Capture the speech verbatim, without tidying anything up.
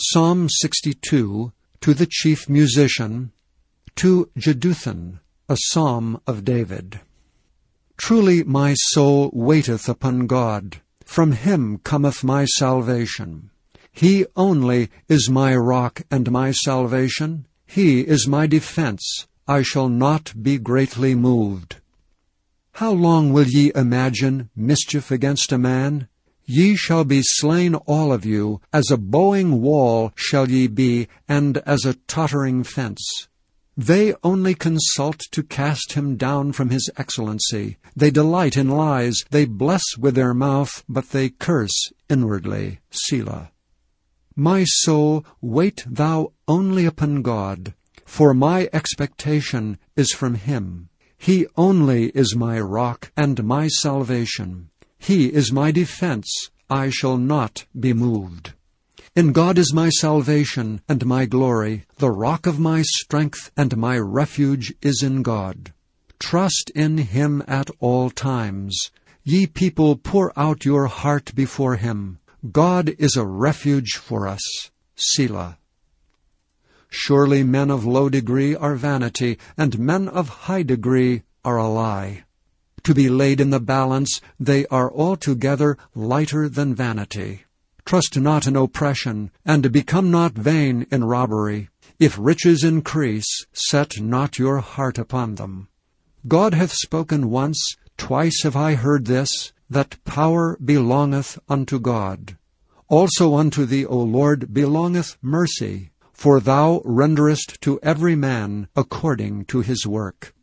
Psalm sixty-two, to the chief musician, to Jeduthun, a psalm of David. Truly my soul waiteth upon God. From him cometh my salvation. He only is my rock and my salvation. He is my defense. I shall not be greatly moved. How long will ye imagine mischief against a man? Ye shall be slain all of you. As a bowing wall shall ye be, and as a tottering fence. They only consult to cast him down from his excellency. They delight in lies. They bless with their mouth, but they curse inwardly. Selah. My soul, wait thou only upon God, for my expectation is from him. He only is my rock and my salvation. He is my defense. I shall not be moved. In God is my salvation and my glory. The rock of my strength and my refuge is in God. Trust in him at all times. Ye people, pour out your heart before him. God is a refuge for us. Selah. Surely men of low degree are vanity, and men of high degree are a lie. To be laid in the balance, they are altogether lighter than vanity. Trust not in oppression, and become not vain in robbery. If riches increase, set not your heart upon them. God hath spoken once, twice have I heard this, that power belongeth unto God. Also unto thee, O Lord, belongeth mercy, for thou renderest to every man according to his work.